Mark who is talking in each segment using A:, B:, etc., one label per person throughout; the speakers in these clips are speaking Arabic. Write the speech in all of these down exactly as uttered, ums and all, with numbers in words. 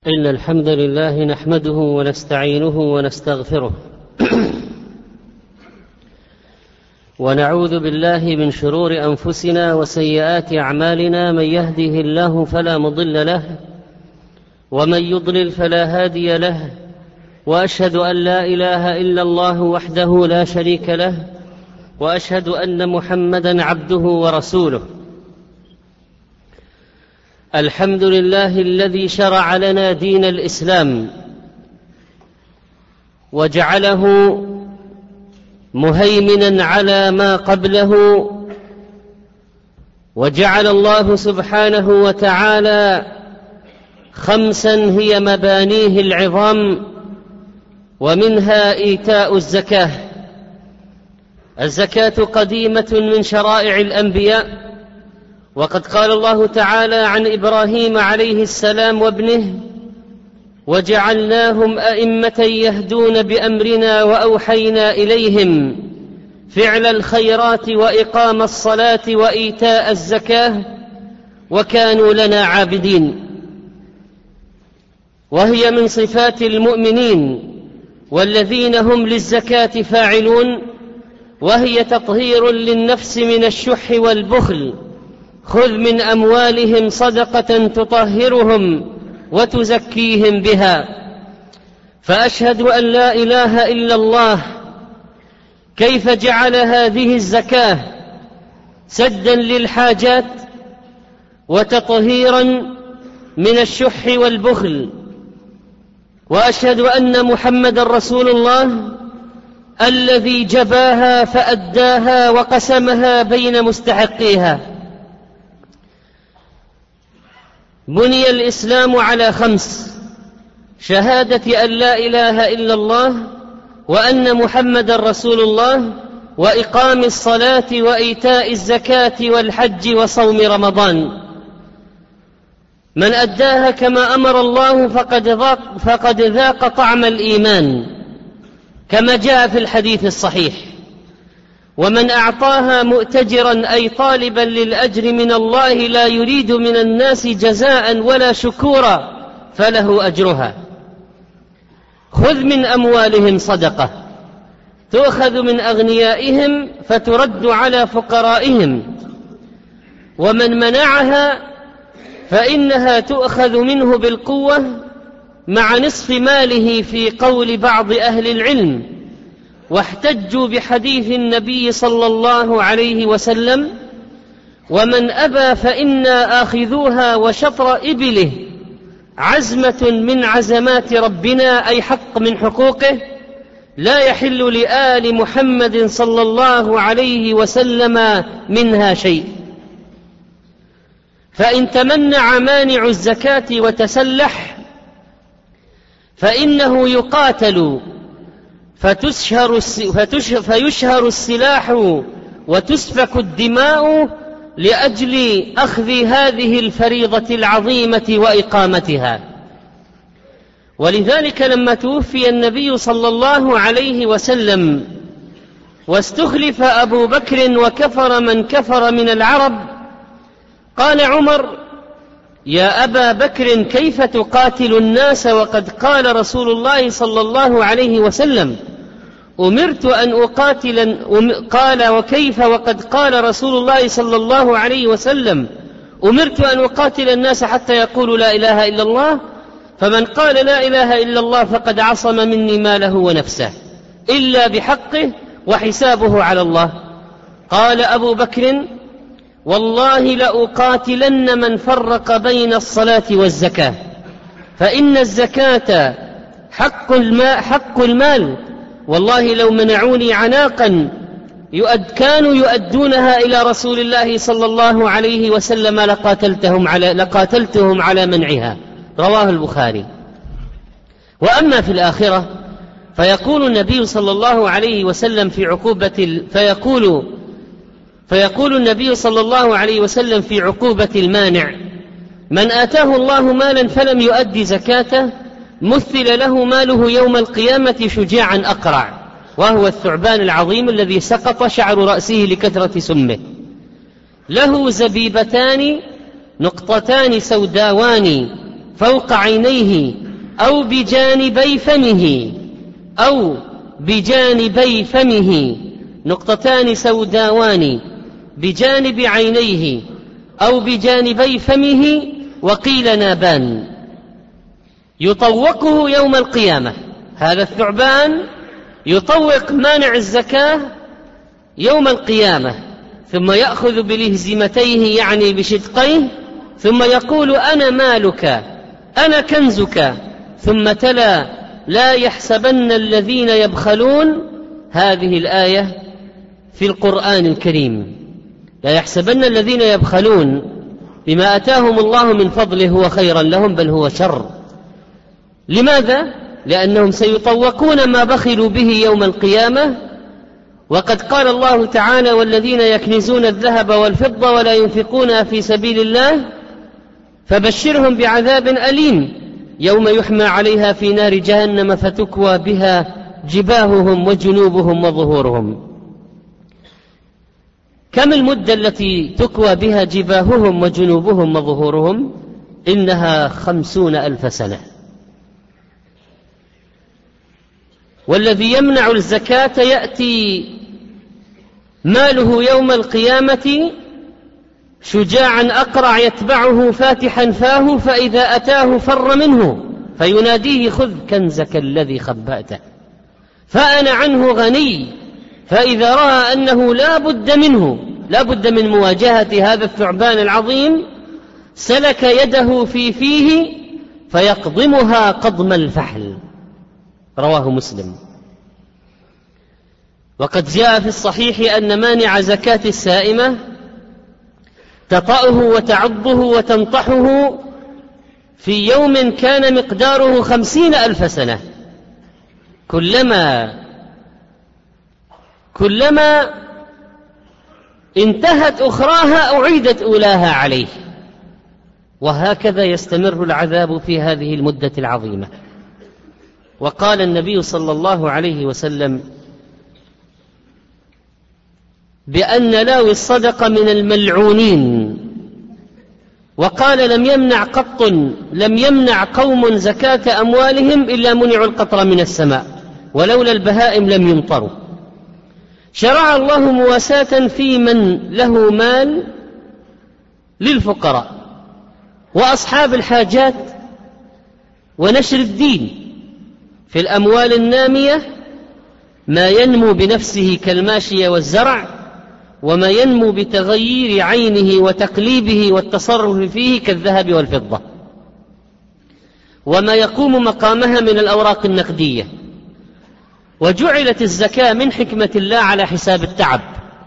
A: إن الحمد لله نحمده ونستعينه ونستغفره ونعوذ بالله من شرور أنفسنا وسيئات أعمالنا. من يهده الله فلا مضل له ومن يضلل فلا هادي له، وأشهد أن لا إله إلا الله وحده لا شريك له، وأشهد أن محمدًا عبده ورسوله. الحمد لله الذي شرع لنا دين الإسلام وجعله مهيمنًا على ما قبله، وجعل الله سبحانه وتعالى خمسًا هي مبانيه العظام، ومنها إيتاء الزكاة. الزكاة قديمة من شرائع الأنبياء، وقد قال الله تعالى عن إبراهيم عليه السلام وابنه: وجعلناهم أئمة يهدون بأمرنا وأوحينا إليهم فعل الخيرات وإقام الصلاة وإيتاء الزكاة وكانوا لنا عابدين. وهي من صفات المؤمنين والذين هم للزكاة فاعلون، وهي تطهير للنفس من الشح والبخل. خذ من أموالهم صدقة تطهرهم وتزكيهم بها. فأشهد أن لا إله إلا الله. كيف جعل هذه الزكاة سدا للحاجات وتطهيرا من الشح والبخل. وأشهد أن محمد رسول الله الذي جباها فأداها وقسمها بين مستحقيها. بني الإسلام على خمس: شهادة أن لا إله إلا الله وأن محمد رسول الله، وإقام الصلاة وإيتاء الزكاة والحج وصوم رمضان. من أداها كما أمر الله فقد ذاق, فقد ذاق طعم الإيمان كما جاء في الحديث الصحيح. ومن أعطاها مؤتجرا أي طالبا للأجر من الله لا يريد من الناس جزاء ولا شكورا فله أجرها. خذ من أموالهم صدقة تؤخذ من أغنيائهم فترد على فقرائهم، ومن منعها فإنها تؤخذ منه بالقوة مع نصف ماله في قول بعض أهل العلم. واحتجوا بحديث النبي صلى الله عليه وسلم: ومن أبى فإنا آخذوها وشطر إبله، عزمة من عزمات ربنا، أي حق من حقوقه، لا يحل لآل محمد صلى الله عليه وسلم منها شيء. فإن تمنع مانع الزكاة وتسلح فإنه يقاتل فتشهر فيشهر السلاح وتسفك الدماء لأجل أخذ هذه الفريضة العظيمة وإقامتها. ولذلك لما توفي النبي صلى الله عليه وسلم واستخلف أبو بكر وكفر من كفر من العرب، قال عمر: يا أبا بكر كيف تقاتل الناس وقد قال رسول الله صلى الله عليه وسلم: أمرت أن أقاتل. قال: وكيف وقد قال رسول الله صلى الله عليه وسلم: أمرت أن أقاتل الناس حتى يقولوا لا إله إلا الله، فمن قال لا إله إلا الله فقد عصم مني ماله ونفسه إلا بحقه وحسابه على الله. قال أبو بكر: والله لأقاتلن من فرق بين الصلاة والزكاة، فإن الزكاة حق الماء حق المال، والله لو منعوني عناقا يؤد كانوا يؤدونها إلى رسول الله صلى الله عليه وسلم لقاتلتهم على, لقاتلتهم على منعها. رواه البخاري. وأما في الآخرة فيقول النبي صلى الله عليه وسلم في عقوبة فيقول فيقول النبي صلى الله عليه وسلم في عقوبة المانع: من آتاه الله مالا فلم يؤدي زكاته مثل له ماله يوم القيامة شجاعا أقرع، وهو الثعبان العظيم الذي سقط شعر رأسه لكثرة سمه، له زبيبتان نقطتان سوداوان فوق عينيه أو بجانبي فمه أو بجانبي فمه نقطتان سوداوان بجانب عينيه أو بجانبي فمه وقيل نابان يطوقه يوم القيامة. هذا الثعبان يطوق مانع الزكاة يوم القيامة، ثم يأخذ بلهزمتيه يعني بشدقيه، ثم يقول أنا مالك أنا كنزك، ثم تلا لا يحسبن الذين يبخلون. هذه الآية في القرآن الكريم، لا يحسبن الذين يبخلون بما أتاهم الله من فضله هو خيرا لهم بل هو شر. لماذا؟ لأنهم سيطوقون ما بخلوا به يوم القيامة، وقد قال الله تعالى والذين يكنزون الذهب والفضة ولا ينفقونها في سبيل الله فبشرهم بعذاب أليم يوم يحمى عليها في نار جهنم فتكوى بها جباههم وجنوبهم وظهورهم. كم المدة التي تكوى بها جباههم وجنوبهم وظهورهم؟ إنها خمسون ألف سنة. والذي يمنع الزكاة يأتي ماله يوم القيامة شجاعا أقرع يتبعه فاتحا فاه، فإذا أتاه فر منه فيناديه خذ كنزك الذي خبأته فأنا عنه غني. فإذا رأى أنه لا بد منه لا بد من مواجهة هذا الثعبان العظيم سلك يده في فيه فيقضمها قضم الفحل. رواه مسلم. وقد جاء في الصحيح أن مانع زكاة السائمة تطأه وتعضه وتنطحه في يوم كان مقداره خمسين ألف سنة، كلما كلما انتهت أخراها أعيدت أولاها عليه، وهكذا يستمر العذاب في هذه المدة العظيمة. وقال النبي صلى الله عليه وسلم بأن لاوي الصدقة من الملعونين، وقال لم يمنع قط لم يمنع قوم زكاة أموالهم إلا منعوا القطر من السماء ولولا البهائم لم يمطروا. شرع الله مواساة في من له مال للفقراء وأصحاب الحاجات ونشر الدين. في الأموال النامية ما ينمو بنفسه كالماشية والزرع، وما ينمو بتغيير عينه وتقليبه والتصرف فيه كالذهب والفضة، وما يقوم مقامها من الأوراق النقدية. وجعلت الزكاة من حكمة الله على حساب التعب.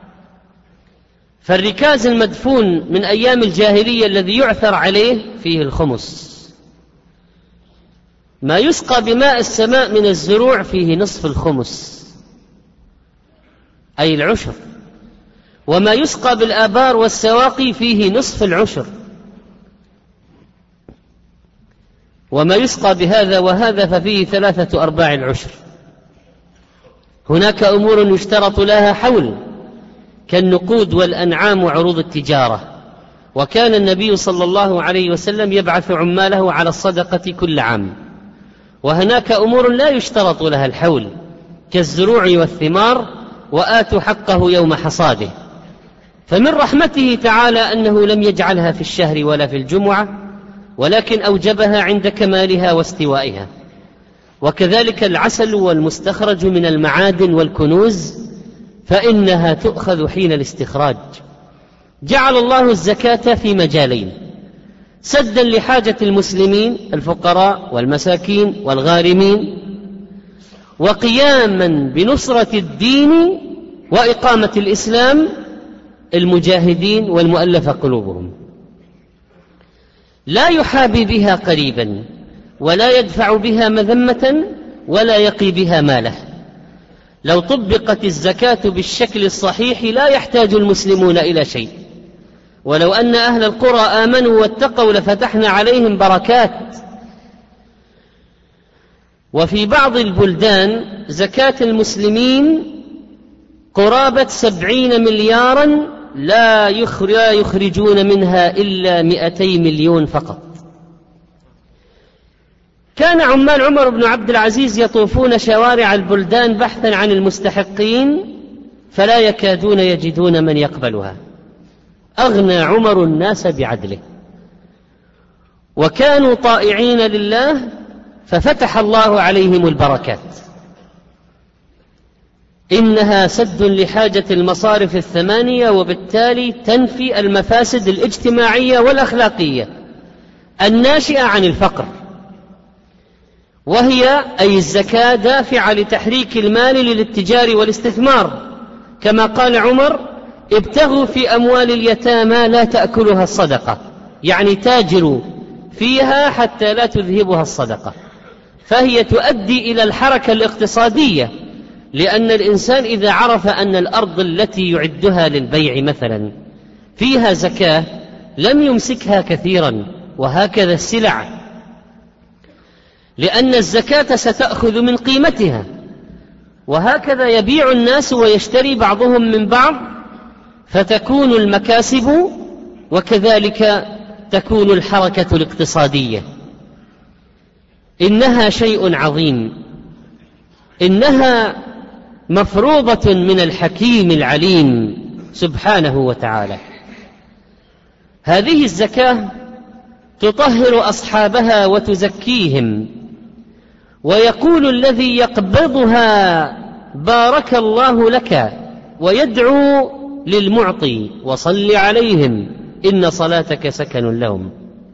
A: فالركاز المدفون من أيام الجاهلية الذي يعثر عليه فيه الخمس. ما يسقى بماء السماء من الزروع فيه نصف الخمس أي العشر، وما يسقى بالآبار والسواقي فيه نصف العشر، وما يسقى بهذا وهذا ففيه ثلاثة أرباع العشر. هناك أمور يشترط لها حول كالنقود والأنعام وعروض التجارة، وكان النبي صلى الله عليه وسلم يبعث عماله على الصدقة كل عام. وهناك أمور لا يشترط لها الحول كالزروع والثمار وآتوا حقه يوم حصاده. فمن رحمته تعالى أنه لم يجعلها في الشهر ولا في الجمعة، ولكن أوجبها عند كمالها واستوائها. وكذلك العسل والمستخرج من المعادن والكنوز فإنها تؤخذ حين الاستخراج. جعل الله الزكاة في مجالين: سدا لحاجة المسلمين الفقراء والمساكين والغارمين، وقياما بنصرة الدين وإقامة الإسلام المجاهدين والمؤلف قلوبهم. لا يحابي بها قريبا ولا يدفع بها مذمة ولا يقي بها ماله. لو طبقت الزكاة بالشكل الصحيح لا يحتاج المسلمون إلى شيء، ولو أن أهل القرى آمنوا واتقوا لفتحنا عليهم بركات. وفي بعض البلدان زكاة المسلمين قرابة سبعين مليارا لا يخرجون منها إلا مئتي مليون فقط. كان عمال عمر بن عبد العزيز يطوفون شوارع البلدان بحثا عن المستحقين فلا يكادون يجدون من يقبلها. أغنى عمر الناس بعدله، وكانوا طائعين لله ففتح الله عليهم البركات. إنها سد لحاجة المصارف الثمانية، وبالتالي تنفي المفاسد الاجتماعية والأخلاقية الناشئة عن الفقر، وهي أي الزكاة دافعة لتحريك المال للاتجار والاستثمار، كما قال عمر: ابتغوا في أموال اليتامى لا تأكلها الصدقة، يعني تاجروا فيها حتى لا تذهبها الصدقة. فهي تؤدي إلى الحركة الاقتصادية، لأن الإنسان إذا عرف أن الأرض التي يعدها للبيع مثلا فيها زكاة لم يمسكها كثيرا، وهكذا السلع، لأن الزكاة ستأخذ من قيمتها، وهكذا يبيع الناس ويشتري بعضهم من بعض، فتكون المكاسب وكذلك تكون الحركة الاقتصادية. إنها شيء عظيم، إنها مفروضة من الحكيم العليم سبحانه وتعالى. هذه الزكاة تطهر أصحابها وتزكيهم، ويقول الذي يقبضها: بارك الله لك، ويدعو للمعطي: وصل عليهم إن صلاتك سكن لهم.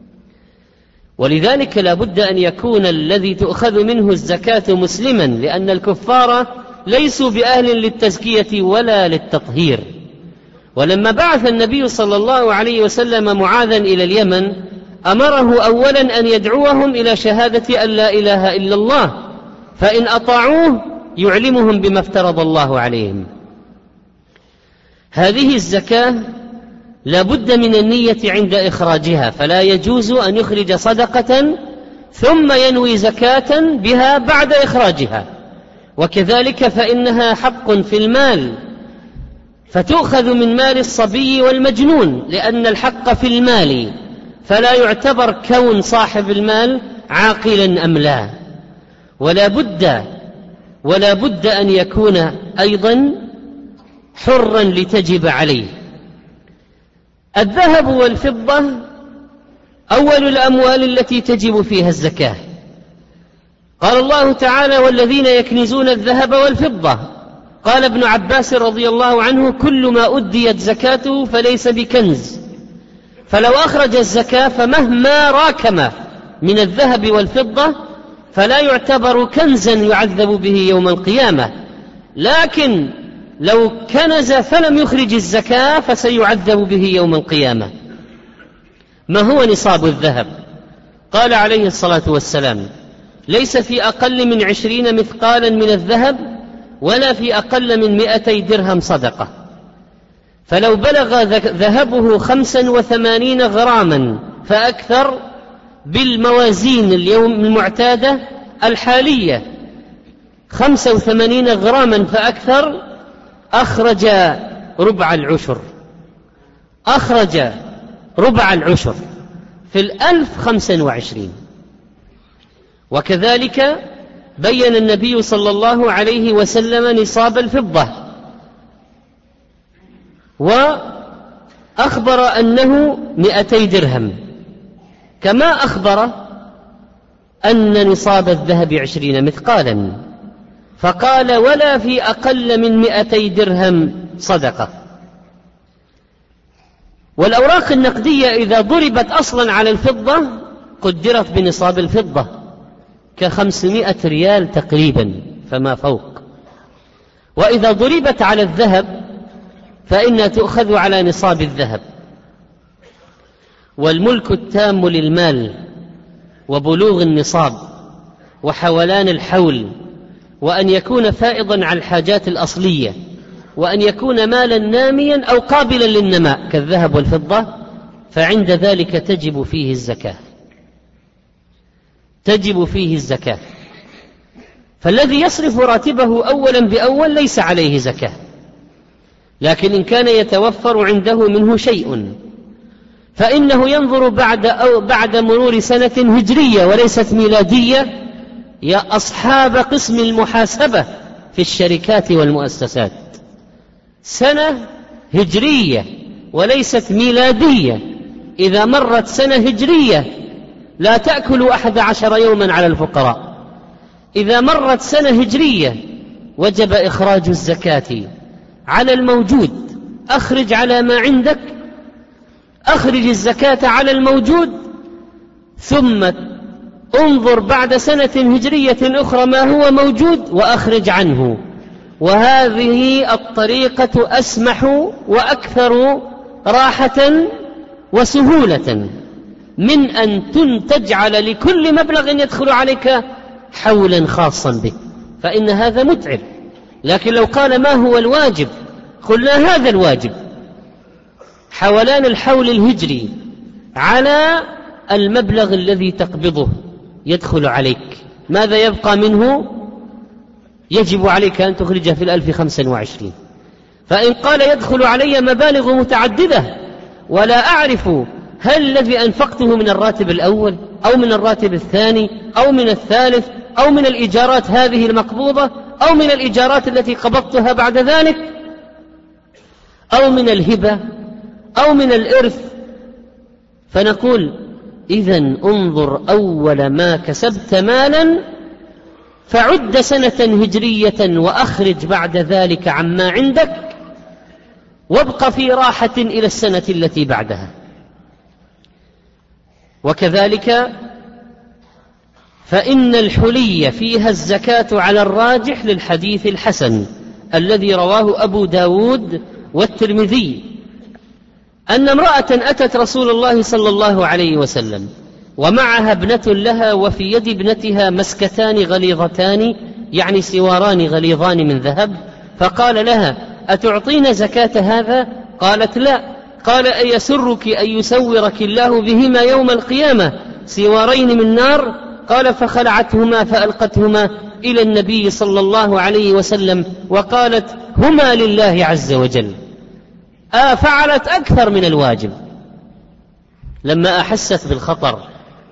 A: ولذلك لا بد أن يكون الذي تؤخذ منه الزكاة مسلما، لأن الكفار ليسوا بأهل للتزكية ولا للتطهير. ولما بعث النبي صلى الله عليه وسلم معاذا إلى اليمن أمره أولا أن يدعوهم إلى شهادة أن لا إله إلا الله، فإن أطاعوه يعلمهم بما افترض الله عليهم. هذه الزكاة لا بد من النية عند إخراجها، فلا يجوز أن يخرج صدقة ثم ينوي زكاة بها بعد إخراجها. وكذلك فإنها حق في المال، فتؤخذ من مال الصبي والمجنون، لأن الحق في المال، فلا يعتبر كون صاحب المال عاقلا أم لا. ولا بد ولا بد أن يكون أيضا حرا لتجب عليه. الذهب والفضة أول الأموال التي تجب فيها الزكاة. قال الله تعالى: والذين يكنزون الذهب والفضة. قال ابن عباس رضي الله عنه: كل ما أديت زكاته فليس بكنز، فلو أخرج الزكاة فمهما راكم من الذهب والفضة فلا يعتبر كنزا يعذب به يوم القيامة، لكن لو كنز فلم يخرج الزكاة فسيعذب به يوم القيامة. ما هو نصاب الذهب؟ قال عليه الصلاة والسلام: ليس في أقل من عشرين مثقالا من الذهب، ولا في أقل من مئتي درهم صدقة. فلو بلغ ذهبه خمسا وثمانين غراما فأكثر بالموازين اليوم المعتادة الحالية، خمسة وثمانين غراما فأكثر، أخرج ربع العشر، أخرج ربع العشر في الألف خمسا وعشرين. وكذلك بين النبي صلى الله عليه وسلم نصاب الفضة، وأخبر أنه مئتي درهم، كما أخبر أن نصاب الذهب عشرين مثقالا، فقال: ولا في أقل من مئتي درهم صدقة. والأوراق النقدية إذا ضربت أصلا على الفضة قدرت بنصاب الفضة كخمسمائة ريال تقريبا فما فوق، وإذا ضربت على الذهب فإنها تؤخذ على نصاب الذهب. والملك التام للمال وبلوغ النصاب وحولان الحول، وأن يكون فائضا على الحاجات الأصلية، وأن يكون مالا ناميا أو قابلا للنماء كالذهب والفضة، فعند ذلك تجب فيه الزكاة، تجب فيه الزكاة. فالذي يصرف راتبه أولا بأول ليس عليه زكاة، لكن إن كان يتوفر عنده منه شيء فإنه ينظر بعد, أو بعد مرور سنة هجرية وليست ميلادية يا أصحاب قسم المحاسبة في الشركات والمؤسسات، سنة هجرية وليست ميلادية. إذا مرت سنة هجرية لا تأكل أحد عشر يوما على الفقراء. إذا مرت سنة هجرية وجب إخراج الزكاة على الموجود. أخرج على ما عندك، أخرج الزكاة على الموجود، ثم انظر بعد سنة هجرية أخرى ما هو موجود وأخرج عنه. وهذه الطريقة أسمح وأكثر راحة وسهولة من أن تجعل لكل مبلغ يدخل عليك حولا خاصا به، فإن هذا متعب. لكن لو قال ما هو الواجب قلنا هذا الواجب، حولان الحول الهجري على المبلغ الذي تقبضه يدخل عليك، ماذا يبقى منه؟ يجب عليك أن تخرجه في الألف خمسة وعشرين. فإن قال يدخل علي مبالغ متعددة ولا أعرف هل الذي أنفقته من الراتب الأول أو من الراتب الثاني أو من الثالث أو من الإيجارات هذه المقبوضة أو من الإيجارات التي قبضتها بعد ذلك أو من الهبة أو من الإرث، فنقول إذن انظر أول ما كسبت مالا فعد سنة هجرية وأخرج بعد ذلك عما عندك وابق في راحة إلى السنة التي بعدها. وكذلك فإن الحلي فيها الزكاة على الراجح للحديث الحسن الذي رواه أبو داود والترمذي أن امرأة أتت رسول الله صلى الله عليه وسلم ومعها ابنة لها وفي يد ابنتها مسكتان غليظتان يعني سواران غليظان من ذهب، فقال لها أتعطين زكاة هذا؟ قالت لا. قال أيسرك أن يسورك الله بهما يوم القيامة سوارين من نار؟ قال فخلعتهما فألقتهما إلى النبي صلى الله عليه وسلم وقالت هما لله عز وجل. آه فعلت أكثر من الواجب لما أحست بالخطر.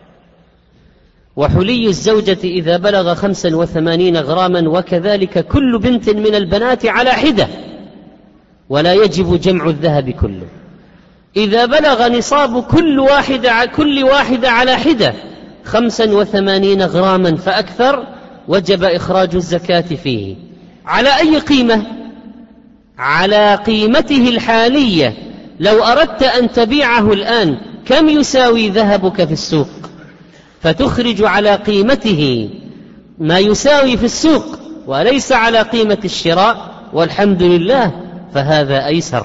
A: وحلي الزوجة إذا بلغ خمسا وثمانين غراما وكذلك كل بنت من البنات على حدة، ولا يجب جمع الذهب كله. إذا بلغ نصاب كل واحدة, كل واحدة على حدة خمسا وثمانين غراما فأكثر وجب إخراج الزكاة فيه. على أي قيمة؟ على قيمته الحالية. لو أردت أن تبيعه الآن كم يساوي ذهبك في السوق؟ فتخرج على قيمته ما يساوي في السوق وليس على قيمة الشراء، والحمد لله فهذا أيسر.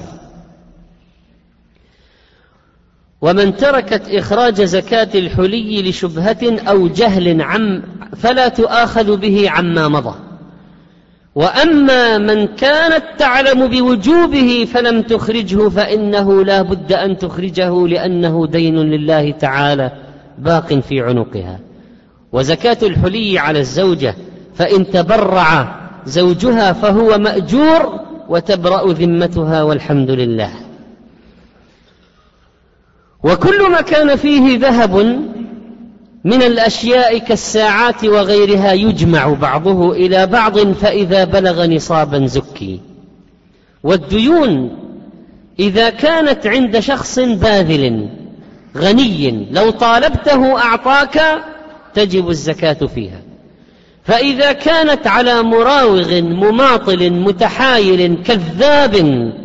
A: ومن تركت إخراج زكاة الحلي لشبهة أو جهل عم فلا تؤاخذ به عما مضى. وأما من كانت تعلم بوجوبه فلم تخرجه فإنه لا بد أن تخرجه لأنه دين لله تعالى باق في عنقها. وزكاة الحلي على الزوجة فإن تبرع زوجها فهو مأجور وتبرأ ذمتها والحمد لله. وكل ما كان فيه ذهب من الأشياء كالساعات وغيرها يجمع بعضه إلى بعض فإذا بلغ نصابا زكي. والديون إذا كانت عند شخص باذل غني لو طالبته أعطاك تجب الزكاة فيها. فإذا كانت على مراوغ مماطل متحايل كذاب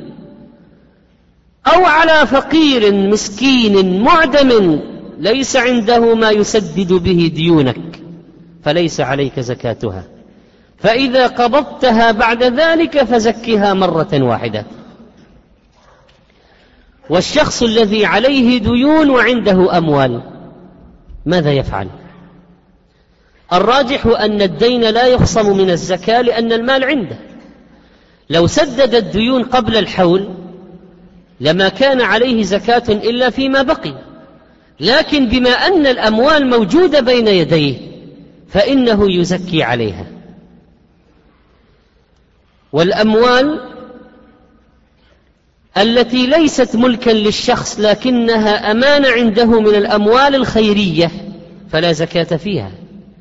A: أو على فقير مسكين معدم ليس عنده ما يسدد به ديونك فليس عليك زكاتها. فإذا قبضتها بعد ذلك فزكها مرة واحدة. والشخص الذي عليه ديون وعنده أموال ماذا يفعل؟ الراجح أن الدين لا يخصم من الزكاة لأن المال عنده. لو سدد الديون قبل الحول لما كان عليه زكاة إلا فيما بقي، لكن بما أن الأموال موجودة بين يديه فإنه يزكي عليها. والأموال التي ليست ملكا للشخص لكنها أمانة عنده من الأموال الخيرية فلا زكاة فيها.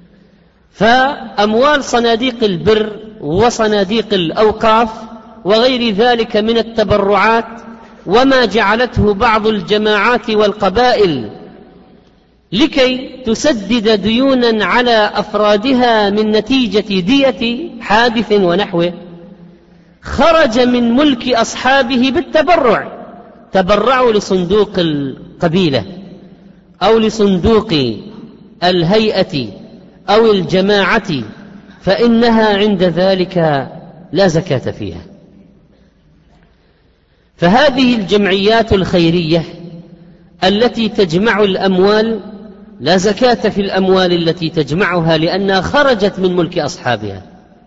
A: فأموال صناديق البر وصناديق الأوقاف وغير ذلك من التبرعات وما جعلته بعض الجماعات والقبائل لكي تسدد ديونا على أفرادها من نتيجة دية حادث ونحوه، خرج من ملك أصحابه بالتبرع، تبرعوا لصندوق القبيلة أو لصندوق الهيئة أو الجماعة، فإنها عند ذلك لا زكاة فيها. فهذه الجمعيات الخيرية التي تجمع الأموال لا زكاة في الأموال التي تجمعها لأنها خرجت من ملك أصحابها.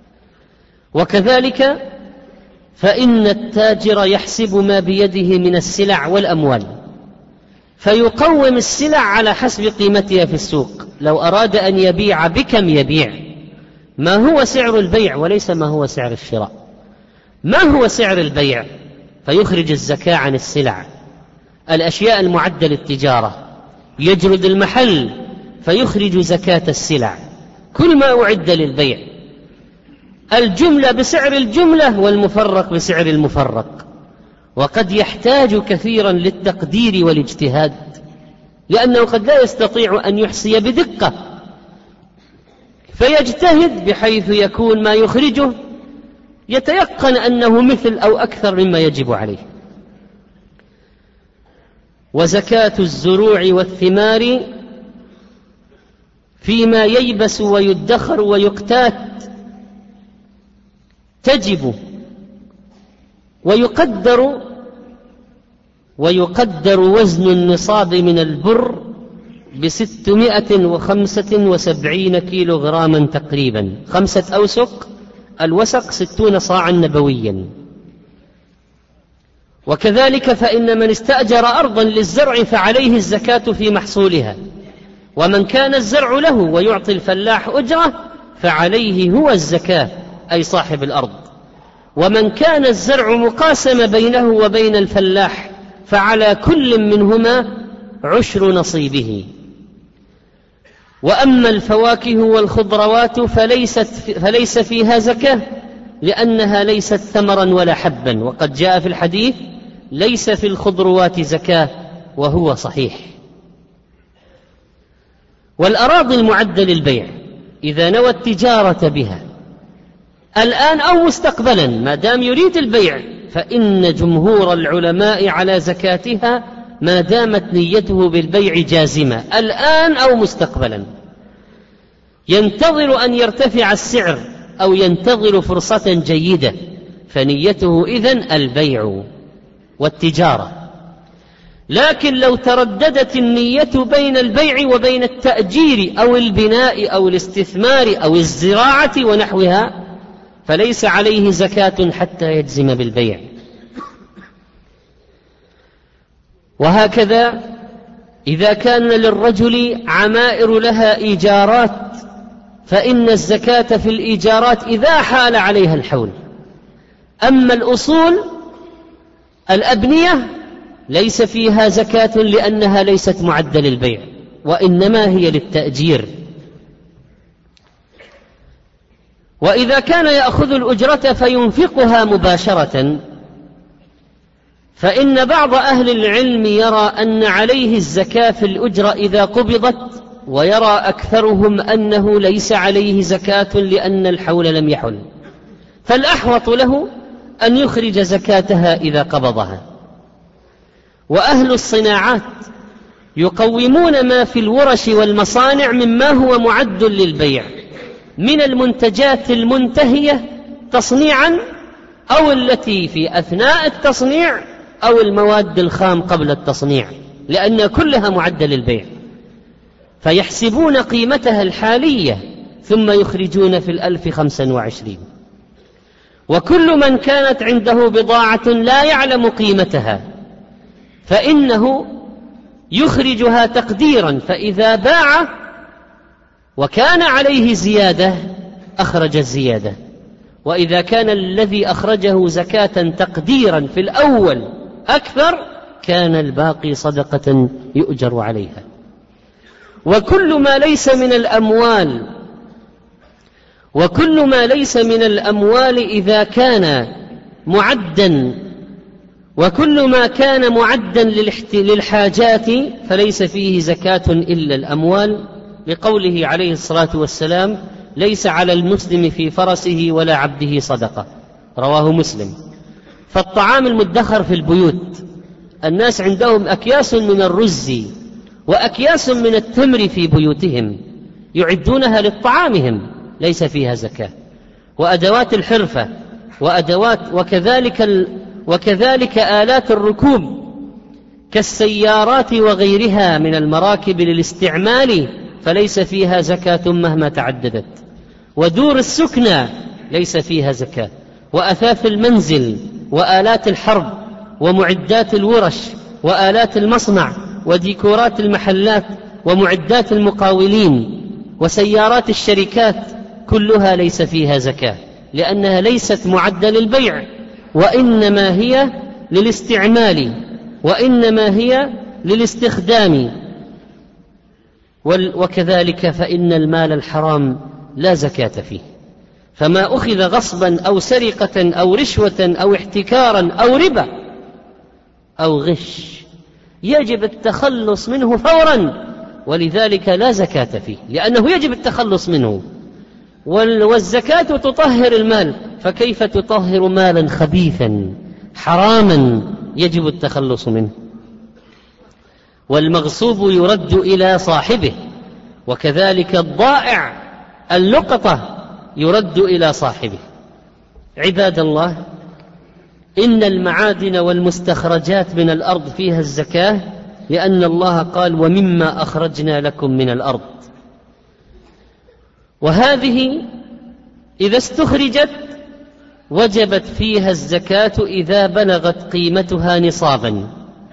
A: وكذلك فإن التاجر يحسب ما بيده من السلع والأموال فيقوم السلع على حسب قيمتها في السوق. لو أراد أن يبيع بكم يبيع، ما هو سعر البيع وليس ما هو سعر الشراء. ما هو سعر البيع؟ فيخرج الزكاة عن السلع، الأشياء المعدة للتجارة، يجرد المحل فيخرج زكاة السلع، كل ما أعد للبيع، الجملة بسعر الجملة والمفرق بسعر المفرق. وقد يحتاج كثيرا للتقدير والاجتهاد لأنه قد لا يستطيع أن يحصي بدقة، فيجتهد بحيث يكون ما يخرجه يتيقن أنه مثل أو أكثر مما يجب عليه. وزكاة الزروع والثمار فيما ييبس ويدخر ويقتات تجب، ويقدر ويقدر وزن النصاب من البر بستمائة وخمسة وسبعين كيلو غراما تقريبا، خمسة أوسق، الوسق ستون صاعا نبويا. وكذلك فإن من استأجر أرضا للزرع فعليه الزكاة في محصولها، ومن كان الزرع له ويعطي الفلاح أجرة فعليه هو الزكاة أي صاحب الأرض. ومن كان الزرع مقاسم بينه وبين الفلاح فعلى كل منهما عشر نصيبه. وأما الفواكه والخضروات فليست فليس فيها زكاة لأنها ليست ثمرا ولا حبا، وقد جاء في الحديث ليس في الخضروات زكاة وهو صحيح. والأراضي المعدة للبيع إذا نوى التجارة بها الآن أو مستقبلا ما دام يريد البيع فإن جمهور العلماء على زكاتها ما دامت نيته بالبيع جازمة الآن أو مستقبلا، ينتظر أن يرتفع السعر أو ينتظر فرصة جيدة، فنيته إذن البيع والتجارة. لكن لو ترددت النية بين البيع وبين التأجير أو البناء أو الاستثمار أو الزراعة ونحوها فليس عليه زكاة حتى يجزم بالبيع. وهكذا إذا كان للرجل عمائر لها إيجارات فإن الزكاة في الإيجارات إذا حال عليها الحول. أما الأصول الأبنية ليس فيها زكاة لأنها ليست معدة للبيع وإنما هي للتأجير. وإذا كان يأخذ الأجرة فينفقها مباشرة فإن بعض أهل العلم يرى أن عليه الزكاة في الأجرة إذا قبضت، ويرى أكثرهم أنه ليس عليه زكاة لأن الحول لم يحل، فالأحوط له أن يخرج زكاتها إذا قبضها. وأهل الصناعات يقومون ما في الورش والمصانع مما هو معد للبيع من المنتجات المنتهية تصنيعا أو التي في أثناء التصنيع أو المواد الخام قبل التصنيع، لأن كلها معدة للبيع، فيحسبون قيمتها الحالية ثم يخرجون في الألف خمسا وعشرين. وكل من كانت عنده بضاعة لا يعلم قيمتها فإنه يخرجها تقديرا، فإذا باع وكان عليه زيادة أخرج الزيادة، وإذا كان الذي أخرجه زكاة تقديرا في الأول أكثر كان الباقي صدقة يؤجر عليها. وكل ما ليس من الأموال وكل ما ليس من الأموال إذا كان معدا وكل ما كان معدا للحاجات فليس فيه زكاة إلا الأموال، لقوله عليه الصلاة والسلام: ليس على المسلم في فرسه ولا عبده صدقة، رواه مسلم. فالطعام المدخر في البيوت، الناس عندهم أكياس من الرز وأكياس من التمر في بيوتهم يعدونها لطعامهم، ليس فيها زكاة. وأدوات الحرفة وأدوات وكذلك ال وكذلك آلات الركوب كالسيارات وغيرها من المراكب للاستعمال فليس فيها زكاة مهما تعددت. ودور السكنى ليس فيها زكاة. وأثاث المنزل وآلات الحرب ومعدات الورش وآلات المصنع وديكورات المحلات ومعدات المقاولين وسيارات الشركات كلها ليس فيها زكاة، لأنها ليست معدة للبيع، وإنما هي للاستعمال وإنما هي للاستخدام. وكذلك فإن المال الحرام لا زكاة فيه، فما أخذ غصبا أو سرقة أو رشوة أو احتكارا أو ربا أو غش يجب التخلص منه فورا، ولذلك لا زكاة فيه، لأنه يجب التخلص منه. والزكاة تطهر المال، فكيف تطهر مالا خبيثا حراما يجب التخلص منه؟ والمغصوب يرد إلى صاحبه، وكذلك الضائع اللقطة يرد إلى صاحبه. عباد الله، إن المعادن والمستخرجات من الأرض فيها الزكاة، لأن الله قال: ومما أخرجنا لكم من الأرض. وهذه إذا استخرجت وجبت فيها الزكاة إذا بلغت قيمتها نصابا.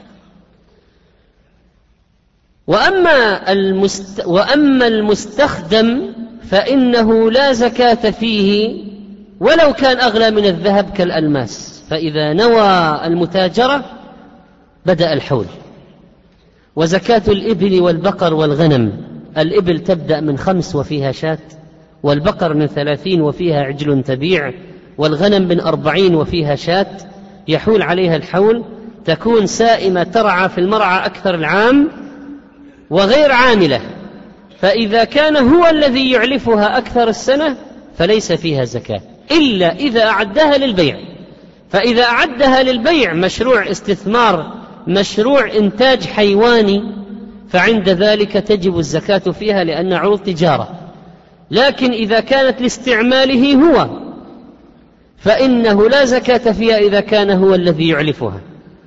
A: وأما, المست... وأما المستخدم فإنه لا زكاة فيه ولو كان أغلى من الذهب كالألماس، فإذا نوى المتاجرة بدأ الحول. وزكاة الإبل والبقر والغنم: الإبل تبدأ من خمس وفيها شاة، والبقر من ثلاثين وفيها عجل تبيع، والغنم من أربعين وفيها شاة، يحول عليها الحول، تكون سائمة ترعى في المرعى أكثر العام وغير عاملة، فإذا كان هو الذي يعلفها أكثر السنة فليس فيها زكاة إلا إذا أعدها للبيع. فإذا أعدها للبيع مشروع استثمار، مشروع إنتاج حيواني، فعند ذلك تجب الزكاة فيها لأن عروض تجارة. لكن إذا كانت لاستعماله هو فإنه لا زكاة فيها إذا كان هو الذي يعلفها.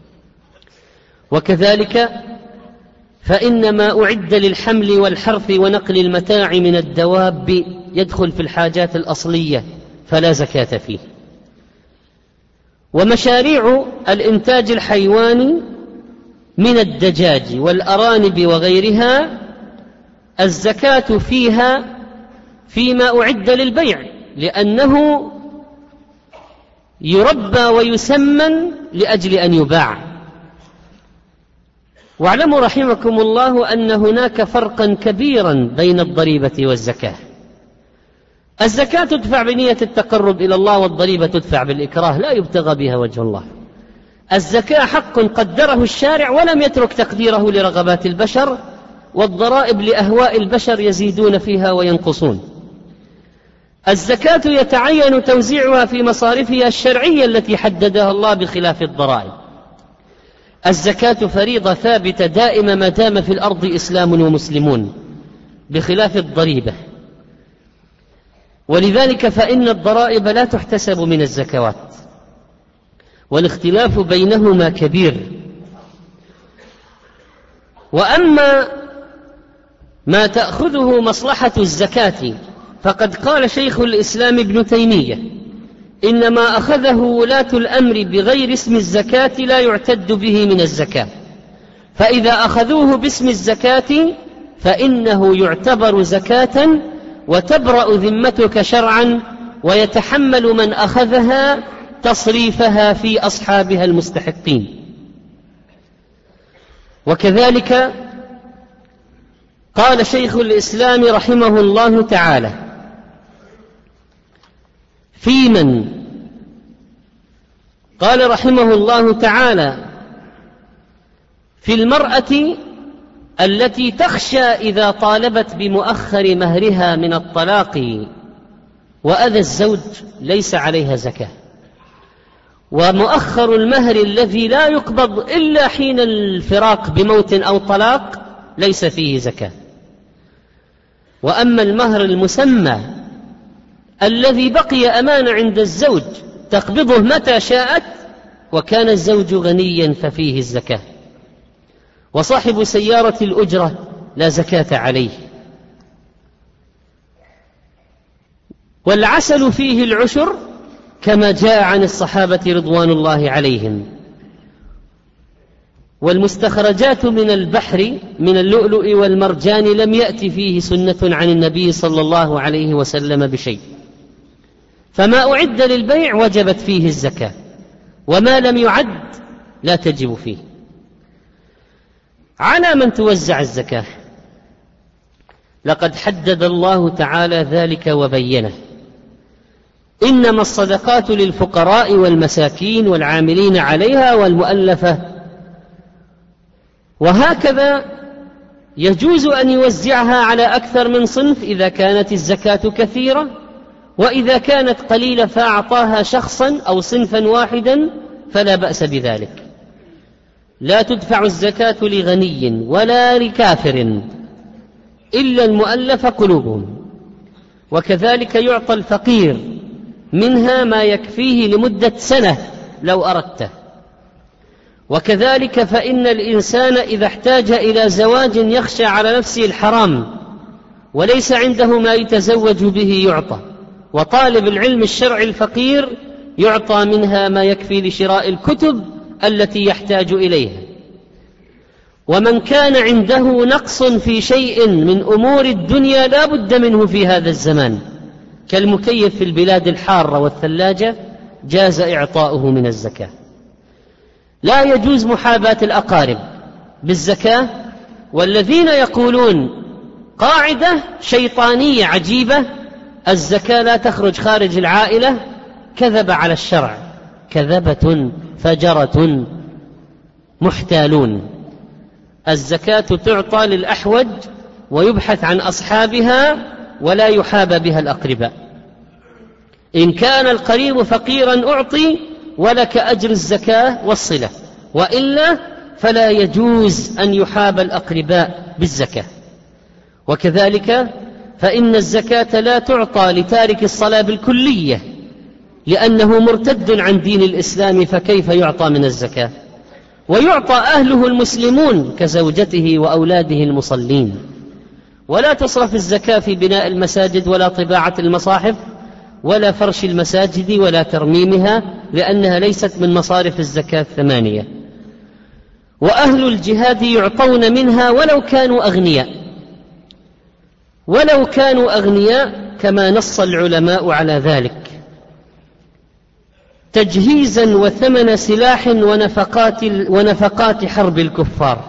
A: وكذلك فإن ما أعد للحمل والحرث ونقل المتاع من الدواب يدخل في الحاجات الأصلية فلا زكاة فيه. ومشاريع الإنتاج الحيواني من الدجاج والأرانب وغيرها الزكاة فيها فيما أعد للبيع، لأنه يربى ويسمن لأجل أن يباع. واعلموا رحمكم الله أن هناك فرقا كبيرا بين الضريبة والزكاة. الزكاة تدفع بنية التقرب إلى الله، والضريبة تدفع بالإكراه لا يبتغى بها وجه الله. الزكاة حق قدره الشارع ولم يترك تقديره لرغبات البشر، والضرائب لأهواء البشر يزيدون فيها وينقصون. الزكاة يتعين توزيعها في مصارفها الشرعية التي حددها الله بخلاف الضرائب. الزكاة فريضة ثابتة دائمة ما دام في الأرض إسلام ومسلمون، بخلاف الضريبة. ولذلك فإن الضرائب لا تحتسب من الزكوات، والاختلاف بينهما كبير. وأما ما تأخذه مصلحة الزكاة فقد قال شيخ الإسلام ابن تيمية: إنما أخذه ولاة الأمر بغير اسم الزكاة لا يعتد به من الزكاة، فإذا أخذوه باسم الزكاة فإنه يعتبر زكاة وتبرأ ذمتك شرعا، ويتحمل من أخذها تصريفها في أصحابها المستحقين. وكذلك قال شيخ الإسلام رحمه الله تعالى في من قال رحمه الله تعالى في المرأة التي تخشى إذا طالبت بمؤخر مهرها من الطلاق وأذى الزوج ليس عليها زكاة، ومؤخر المهر الذي لا يقبض إلا حين الفراق بموت أو طلاق ليس فيه زكاة. وأما المهر المسمى الذي بقي أمانة عند الزوج تقبضه متى شاءت وكان الزوج غنيا ففيه الزكاة. وصاحب سيارة الأجرة لا زكاة عليه. والعسل فيه العشر كما جاء عن الصحابة رضوان الله عليهم. والمستخرجات من البحر من اللؤلؤ والمرجان لم يأتي فيه سنة عن النبي صلى الله عليه وسلم بشيء، فما أعد للبيع وجبت فيه الزكاة، وما لم يعد لا تجب فيه. على من توزع الزكاة؟ لقد حدد الله تعالى ذلك وبينه: إنما الصدقات للفقراء والمساكين والعاملين عليها والمؤلفة. وهكذا يجوز أن يوزعها على أكثر من صنف إذا كانت الزكاة كثيرة، وإذا كانت قليلة فأعطاها شخصا أو صنفا واحدا فلا بأس بذلك. لا تدفع الزكاة لغني ولا لكافر إلا المؤلف قلوبهم. وكذلك يعطى الفقير منها ما يكفيه لمدة سنة لو أردته. وكذلك فإن الإنسان إذا احتاج إلى زواج يخشى على نفسه الحرام وليس عنده ما يتزوج به يعطى، وطالب العلم الشرعي الفقير يعطى منها ما يكفي لشراء الكتب التي يحتاج إليها. ومن كان عنده نقص في شيء من أمور الدنيا لا بد منه في هذا الزمان كالمكيف في البلاد الحارة والثلاجة جاز إعطاؤه من الزكاة. لا يجوز محاباة الأقارب بالزكاة. والذين يقولون قاعدة شيطانية عجيبة: الزكاة لا تخرج خارج العائلة، كذب على الشرع، كذبة فجرة محتالون. الزكاة تعطى للأحوج ويبحث عن أصحابها ولا يحابى بها الأقرباء. إن كان القريب فقيرا أعطي ولك أجر الزكاة والصلة، وإلا فلا يجوز أن يحاب الأقرباء بالزكاة. وكذلك فإن الزكاة لا تعطى لتارك الصلاة بالكلية لأنه مرتد عن دين الإسلام، فكيف يعطى من الزكاة؟ ويعطى أهله المسلمون كزوجته وأولاده المصلين. ولا تصرف الزكاة في بناء المساجد ولا طباعة المصاحف ولا فرش المساجد ولا ترميمها، لأنها ليست من مصارف الزكاة الثمانية. وأهل الجهاد يعطون منها ولو كانوا أغنياء، ولو كانوا أغنياء كما نص العلماء على ذلك، تجهيزا وثمن سلاح ونفقات, ونفقات حرب الكفار.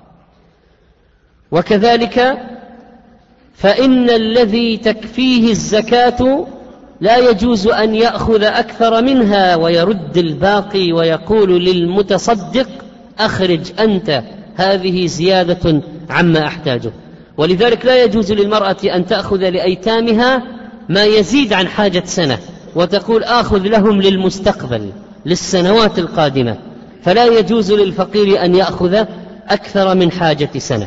A: وكذلك فإن الذي تكفيه الزكاة لا يجوز أن يأخذ أكثر منها ويرد الباقي ويقول للمتصدق: أخرج أنت، هذه زيادة عما أحتاجه. ولذلك لا يجوز للمرأة أن تأخذ لأيتامها ما يزيد عن حاجة سنة وتقول آخذ لهم للمستقبل للسنوات القادمة، فلا يجوز للفقير أن يأخذ أكثر من حاجة سنة.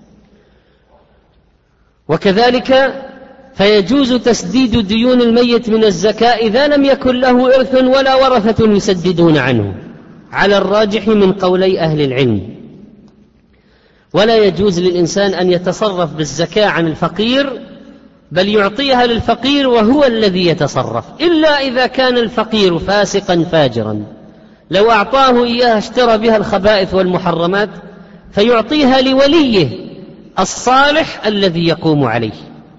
A: وكذلك فيجوز تسديد ديون الميت من الزكاة إذا لم يكن له إرث ولا ورثة يسددون عنه، على الراجح من قولي أهل العلم. ولا يجوز للإنسان أن يتصرف بالزكاة عن الفقير، بل يعطيها للفقير وهو الذي يتصرف، إلا إذا كان الفقير فاسقا فاجرا. لو أعطاه إياها اشترى بها الخبائث والمحرمات، فيعطيها لوليه الصالح الذي يقوم عليه.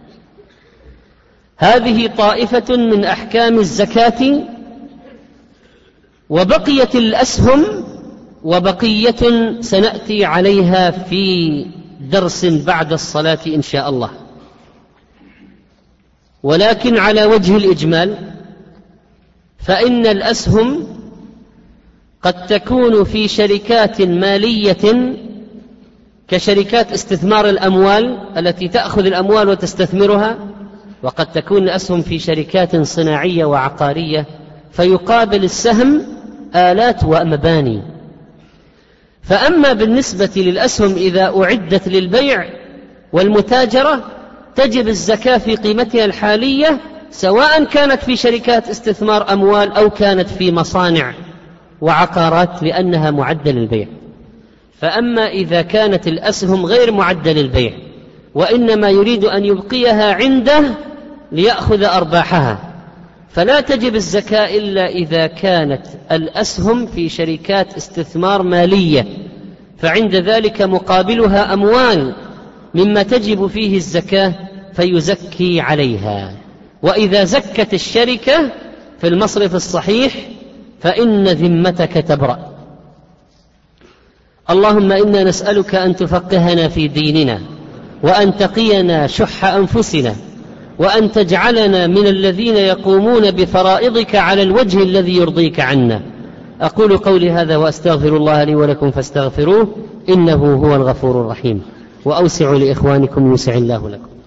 A: هذه طائفة من أحكام الزكاة. وبقيت الأسهم وبقية سنأتي عليها في درس بعد الصلاة إن شاء الله. ولكن على وجه الإجمال فإن الأسهم قد تكون في شركات مالية كشركات استثمار الأموال التي تأخذ الأموال وتستثمرها، وقد تكون الأسهم في شركات صناعية وعقارية فيقابل السهم آلات ومباني. فأما بالنسبة للأسهم إذا أعدت للبيع والمتاجرة تجب الزكاة في قيمتها الحالية، سواء كانت في شركات استثمار أموال أو كانت في مصانع وعقارات، لأنها معدة للبيع. فأما إذا كانت الأسهم غير معدة للبيع وإنما يريد أن يبقيها عنده ليأخذ أرباحها، فلا تجب الزكاة إلا إذا كانت الأسهم في شركات استثمار مالية، فعند ذلك مقابلها أموال مما تجب فيه الزكاة فيزكي عليها. وإذا زكت الشركة في المصرف الصحيح فإن ذمتك تبرأ. اللهم إنا نسألك أن تفقهنا في ديننا، وأن تقينا شح أنفسنا، وأن تجعلنا من الذين يقومون بفرائضك على الوجه الذي يرضيك عنا. أقول قولي هذا وأستغفر الله لي ولكم فاستغفروه إنه هو الغفور الرحيم. وأوسعوا لإخوانكم يوسع الله لكم.